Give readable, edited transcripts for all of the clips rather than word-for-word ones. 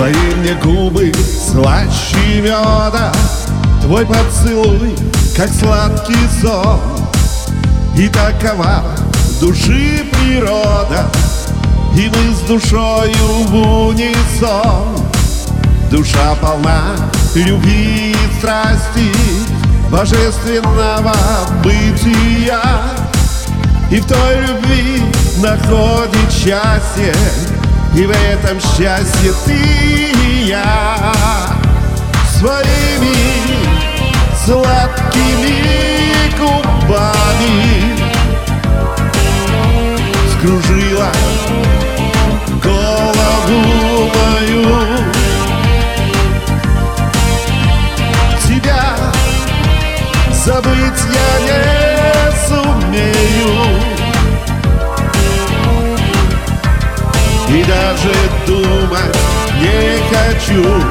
Твои мне губы слаще меда, твой поцелуй, как сладкий сон. И такова души природа, и мы с душою в унисон. Душа полна любви и страсти, божественного бытия, и в той любви находит счастье, и в этом счастье ты и я. Своими сладкими губами скружила голову мою. Тебя забыть я не сумею, и даже думать не хочу.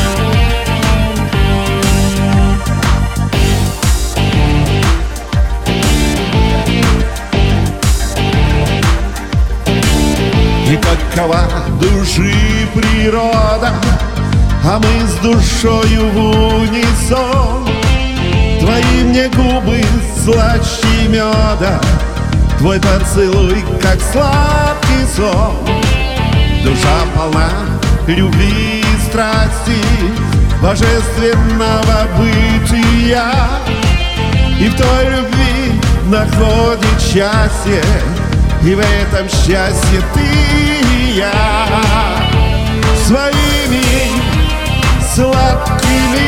И какова души природа, а мы с душою в унисон. Твои мне губы слаще меда, твой поцелуй, как сладкий сон. Душа полна любви и страсти, божественного бытия, и в той любви находит счастье, и в этом счастье ты и я. Своими сладкими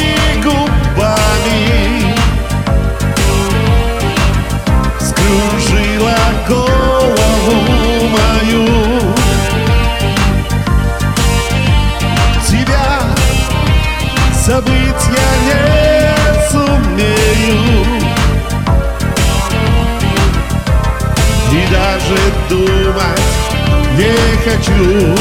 губами скружила голову мою. Тебя забыть я не сумею, и даже думать не хочу.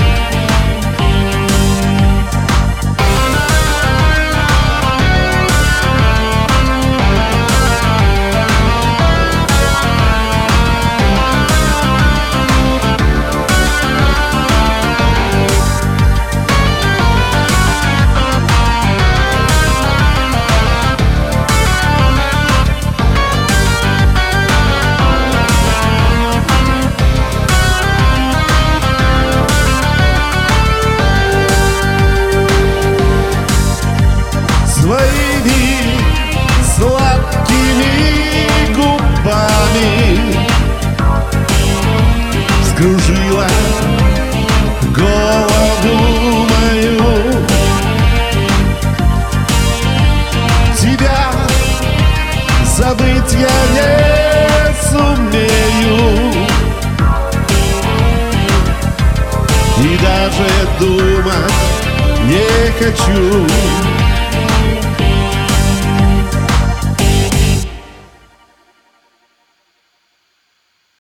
Своими сладкими губами скружила голову мою. Тебя забыть я не сумею, и даже думать не хочу.